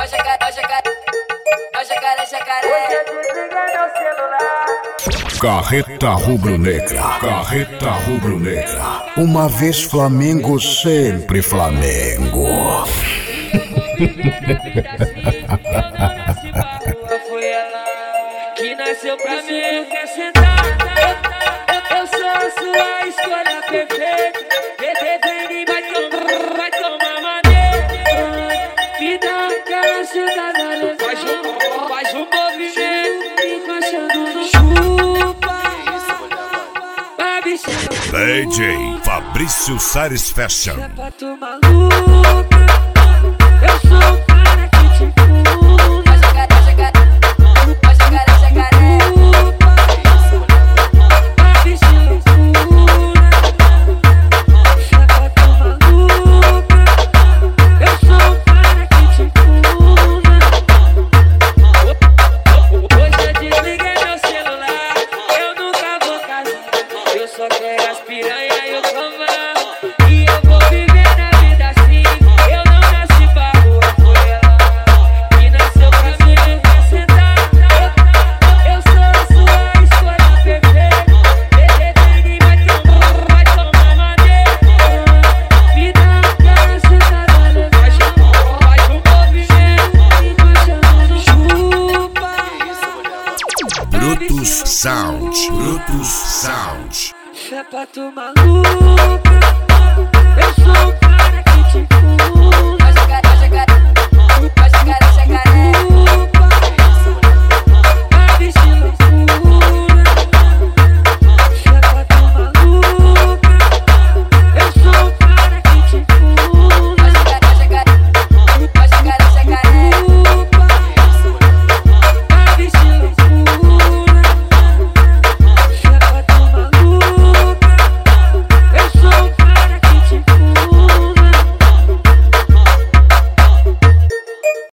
Carreta rubro-negra, carreta rubro-negra. Uma vez Flamengo, sempre Flamengo. Foi ela que nasceu pra mim, quer sentar. Eu sou a sua escolha perfeita. Vem, vai tomar maneira. Me dá aquela sentada, faz um movimento, encaixando no chupa. DJ Fabrício Sares Fashion. É pra tu maluca. Eu sou o cara que te pula. Só quero as piranha e o camarão. E eu vou viver na vida assim. Eu não nasci pra rua, foi ela que nasceu pra mim, quer sentar. Eu sou a sua escolha perfeita. Vem, vai tomar maneira. Me dá aquela sentada, faz um movimento, encaixando no chupa. Brutus Sound, Brutus Sound. É pra tu maluca.